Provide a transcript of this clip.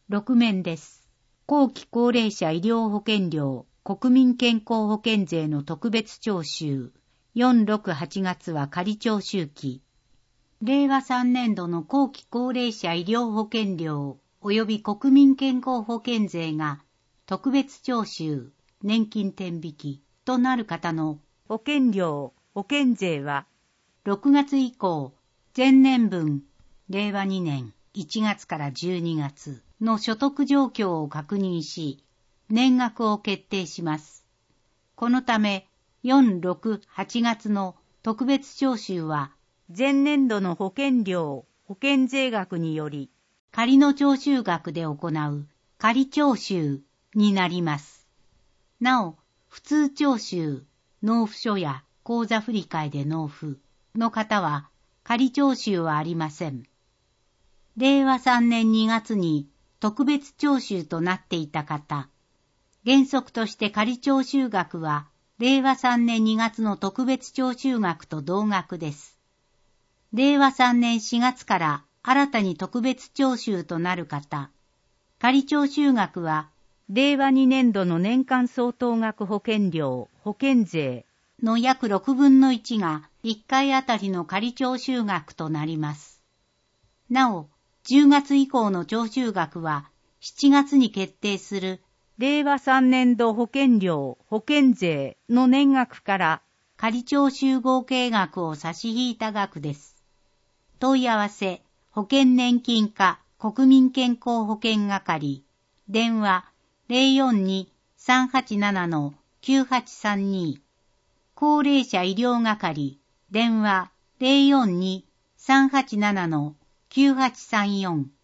6面です。後期高齢者医療保険料、国民健康保険税の特別徴収。4、6、8月は仮徴収期。令和3年度の後期高齢者医療保険料及び国民健康保険税が特別徴収、年金天引きとなる方の保険料、保険税は6月以降、前年分、令和2年1月から12月の所得状況を確認し、年額を決定します。このため、4、6、8月の特別徴収は、前年度の保険料、保険税額により、仮の徴収額で行う仮徴収になります。なお、普通徴収、納付書や口座振替で納付の方は、仮徴収はありません。令和3年2月に特別徴収となっていた方、原則として仮徴収額は、令和3年2月の特別徴収額と同額です。令和3年4月から新たに特別徴収となる方、仮徴収額は、令和2年度の年間相当額保険料、保険税の約6分の1が1回あたりの仮徴収額となります。なお、10月以降の徴収額は、7月に決定する令和3年度保険料、保険税の年額から仮徴収合計額を差し引いた額です。問い合わせ、保険年金課国民健康保険係、電話 042-387-9832、高齢者医療係、電話 042-387-9834